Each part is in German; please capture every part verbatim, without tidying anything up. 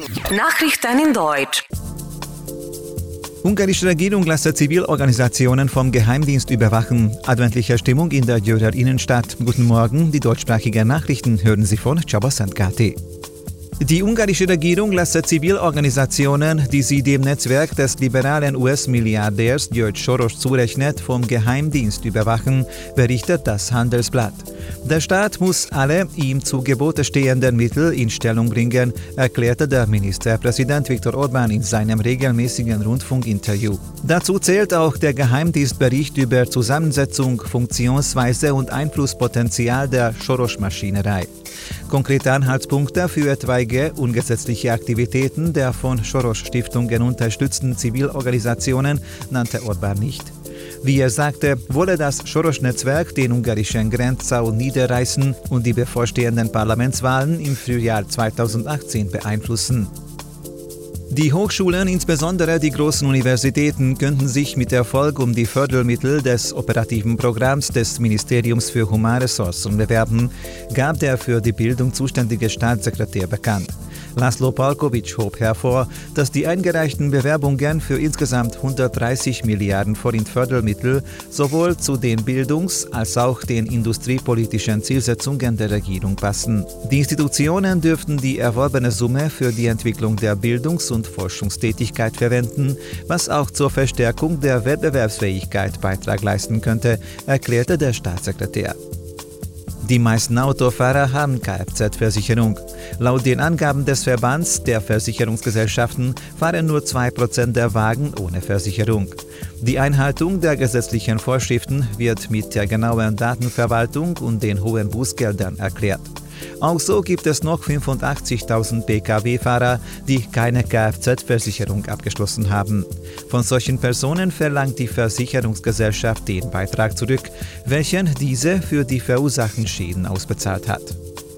Nachrichten in Deutsch. Ungarische Regierung lässt Zivilorganisationen vom Geheimdienst überwachen. Adventliche Stimmung in der Győr Innenstadt. Guten Morgen, die deutschsprachigen Nachrichten hören Sie von Csaba Szentkáti. Die ungarische Regierung lässt Zivilorganisationen, die sie dem Netzwerk des liberalen U S-Milliardärs György Soros zurechnet, vom Geheimdienst überwachen, berichtet das Handelsblatt. Der Staat muss alle ihm zu Gebote stehenden Mittel in Stellung bringen, erklärte der Ministerpräsident Viktor Orbán in seinem regelmäßigen Rundfunkinterview. Dazu zählt auch der Geheimdienstbericht über Zusammensetzung, Funktionsweise und Einflusspotenzial der Soros-Maschinerei. Konkrete Anhaltspunkte für etwaige ungesetzliche Aktivitäten der von Soros-Stiftungen unterstützten Zivilorganisationen nannte Orbán nicht. Wie er sagte, wolle das Soros-Netzwerk den ungarischen Grenzzaun niederreißen und die bevorstehenden Parlamentswahlen im Frühjahr zweitausendachtzehn beeinflussen. Die Hochschulen, insbesondere die großen Universitäten, könnten sich mit Erfolg um die Fördermittel des operativen Programms des Ministeriums für Humanressourcen bewerben, gab der für die Bildung zuständige Staatssekretär bekannt. Laszlo Palkovic hob hervor, dass die eingereichten Bewerbungen für insgesamt hundertdreißig Milliarden Forint Fördermittel sowohl zu den bildungs- als auch den industriepolitischen Zielsetzungen der Regierung passen. Die Institutionen dürften die erworbene Summe für die Entwicklung der Bildungs- und Forschungstätigkeit verwenden, was auch zur Verstärkung der Wettbewerbsfähigkeit Beitrag leisten könnte, erklärte der Staatssekretär. Die meisten Autofahrer haben Kfz-Versicherung. Laut den Angaben des Verbands der Versicherungsgesellschaften fahren nur zwei Prozent der Wagen ohne Versicherung. Die Einhaltung der gesetzlichen Vorschriften wird mit der genauen Datenverwaltung und den hohen Bußgeldern erklärt. Auch so gibt es noch fünfundachtzigtausend Pkw-Fahrer, die keine Kfz-Versicherung abgeschlossen haben. Von solchen Personen verlangt die Versicherungsgesellschaft den Beitrag zurück, welchen diese für die verursachten Schäden ausbezahlt hat.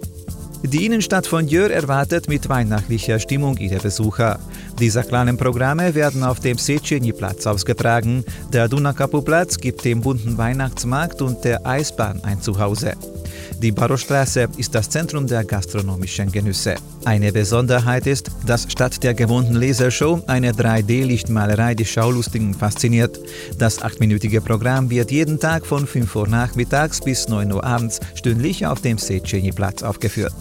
Die Innenstadt von Győr erwartet mit weihnachtlicher Stimmung ihre Besucher. Die sakralen Programme werden auf dem Széchenyi-Platz ausgetragen. Der Dunakapu-Platz gibt dem bunten Weihnachtsmarkt und der Eisbahn ein Zuhause. Die Barokstraße ist das Zentrum der gastronomischen Genüsse. Eine Besonderheit ist, dass statt der gewohnten Lasershow eine drei D Lichtmalerei die Schaulustigen fasziniert. Das achtminütige Programm wird jeden Tag von fünf Uhr nachmittags bis neun Uhr abends stündlich auf dem Széchenyi-Platz aufgeführt.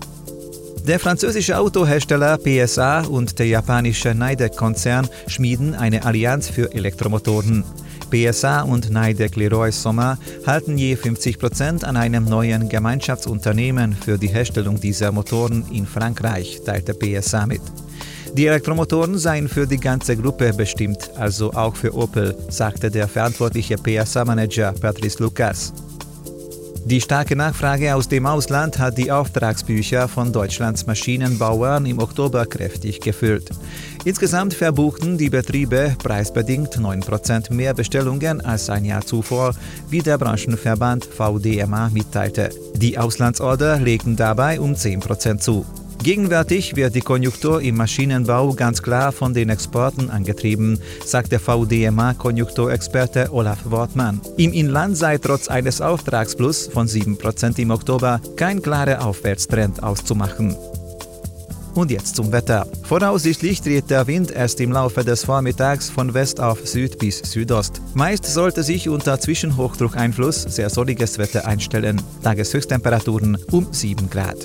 Der französische Autohersteller P S A und der japanische Nidec-Konzern schmieden eine Allianz für Elektromotoren. P S A und Nidec Leroy Sommer halten je fünfzig Prozent an einem neuen Gemeinschaftsunternehmen für die Herstellung dieser Motoren in Frankreich, teilte P S A mit. Die Elektromotoren seien für die ganze Gruppe bestimmt, also auch für Opel, sagte der verantwortliche P S A-Manager Patrice Lucas. Die starke Nachfrage aus dem Ausland hat die Auftragsbücher von Deutschlands Maschinenbauern im Oktober kräftig gefüllt. Insgesamt verbuchten die Betriebe preisbedingt neun Prozent mehr Bestellungen als ein Jahr zuvor, wie der Branchenverband V D M A mitteilte. Die Auslandsorder legten dabei um zehn Prozent zu. Gegenwärtig wird die Konjunktur im Maschinenbau ganz klar von den Exporten angetrieben, sagt der V D M A-Konjunkturexperte Olaf Wortmann. Im Inland sei trotz eines Auftragsplus von sieben Prozent im Oktober kein klarer Aufwärtstrend auszumachen. Und jetzt zum Wetter. Voraussichtlich dreht der Wind erst im Laufe des Vormittags von West auf Süd bis Südost. Meist sollte sich unter Zwischenhochdruckeinfluss sehr sonniges Wetter einstellen. Tageshöchsttemperaturen um sieben Grad.